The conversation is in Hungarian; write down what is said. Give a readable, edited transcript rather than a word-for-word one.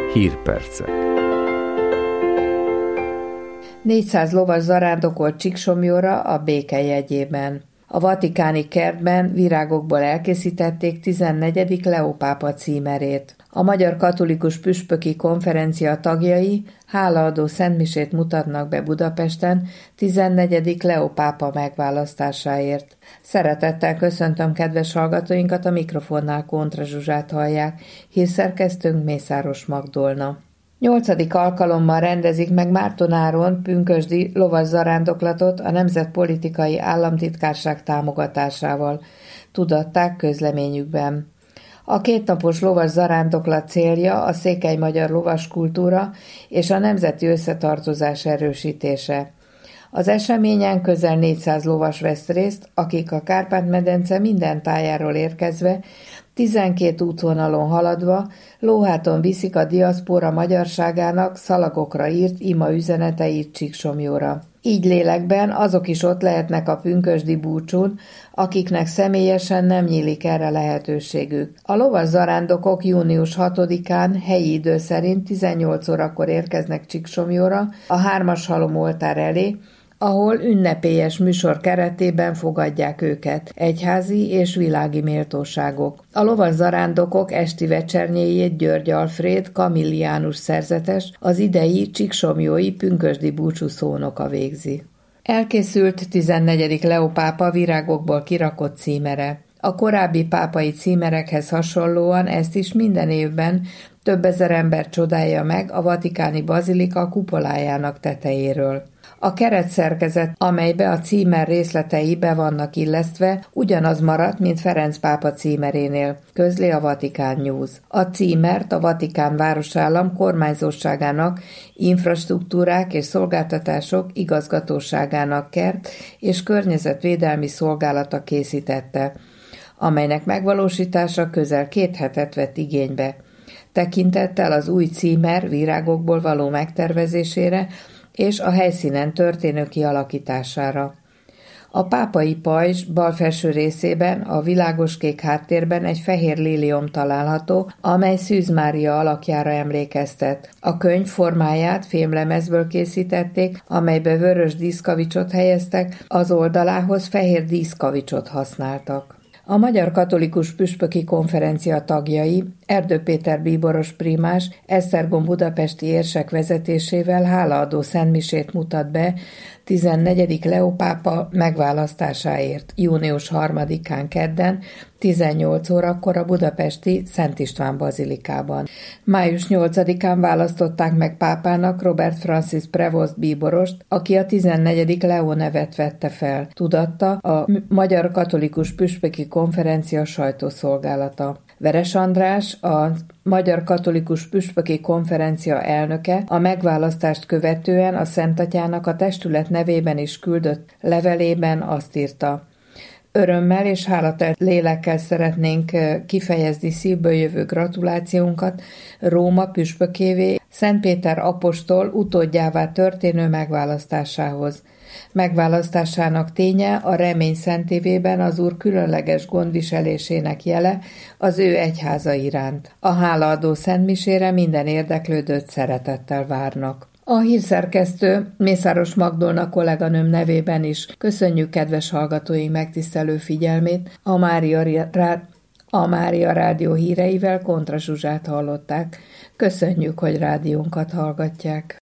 Hírpercek. 400 lovas zarándokolt Csíksomlyóra a béke jegyében. A vatikáni kertben virágokból elkészítették 14. Leó pápa címerét. A Magyar Katolikus Püspöki Konferencia tagjai hálaadó szentmisét mutatnak be Budapesten 14. Leó pápa megválasztásáért. Szeretettel köszöntöm kedves hallgatóinkat, a mikrofonnál Kontra Zsuzsát hallják, hírszerkesztőnk Mészáros Magdolna. 8. alkalommal rendezik meg Márton-Áron pünkösdi lovas zarándoklatot a Nemzetpolitikai Államtitkárság támogatásával, tudatták közleményükben. A kétnapos lovas zarándoklat célja a székely magyar lovaskultúra és a nemzeti összetartozás erősítése. Az eseményen közel 400 lovas vesz részt, akik a Kárpát-medence minden tájáról érkezve, 12 útvonalon haladva, lóháton viszik a diaszpóra magyarságának szalagokra írt ima üzeneteit Csíksomlyóra. Így lélekben azok is ott lehetnek a pünkösdi búcsún, akiknek személyesen nem nyílik erre lehetőségük. A lovas zarándokok június 6-án helyi idő szerint 18 órakor érkeznek Csíksomlyóra a 3-as halomoltár elé, ahol ünnepélyes műsor keretében fogadják őket egyházi és világi méltóságok. A lovas zarándokok esti vecsernyéjét György Alfréd kamilliánus szerzetes, az idei csíksomlyói pünkösdi búcsú szónoka végzi. Elkészült 14. Leó pápa virágokból kirakott címere. A korábbi pápai címerekhez hasonlóan ezt is minden évben több ezer ember csodálja meg a vatikáni bazilika kupolájának tetejéről. A keretszerkezet, amelybe a címer részletei be vannak illesztve, ugyanaz maradt, mint Ferenc pápa címerénél, közli a Vatikán News. A címert a Vatikán városállam kormányzóságának, infrastruktúrák és szolgáltatások igazgatóságának kert és környezetvédelmi szolgálata készítette, amelynek megvalósítása közel 2 hetet vett igénybe. Tekintettel az új címer virágokból való megtervezésére és a helyszínen történő kialakítására. A pápai pajzs bal felső részében a világoskék háttérben egy fehér lílium található, amely Szűz Mária alakjára emlékeztet. A könyv formáját fémlemezből készítették, amelybe vörös díszkavicsot helyeztek, az oldalához fehér díszkavicsot használtak. A Magyar Katolikus Püspöki Konferencia tagjai Erdő Péter bíboros primás Esztergom budapesti érsek vezetésével hálaadó szentmisét mutat be 14. Leó pápa megválasztásáért június 3-án kedden 18 órakor a budapesti Szent István bazilikában. Május 8-án választották meg pápának Robert Francis Prevost bíborost, aki a 14. Leó nevet vette fel, tudatta a Magyar Katolikus Püspöki Konferencia sajtószolgálata. Veres András, a Magyar Katolikus Püspöki Konferencia elnöke a megválasztást követően a Szentatyának a testület nevében is küldött levelében azt írta: örömmel és hálatelt lélekkel szeretnénk kifejezni szívből jövő gratulációnkat Róma püspökévé, Szent Péter apostol utódjává történő megválasztásához. Megválasztásának ténye a remény szentévében az Úr különleges gondviselésének jele az ő egyháza iránt. A hálaadó szentmisére minden érdeklődőt szeretettel várnak. A hírszerkesztő Mészáros Magdolna kolléganőm nevében is köszönjük kedves hallgatóink megtisztelő figyelmét. A Mária Rádió híreivel Kontra Zsuzsát hallották. Köszönjük, hogy rádiónkat hallgatják.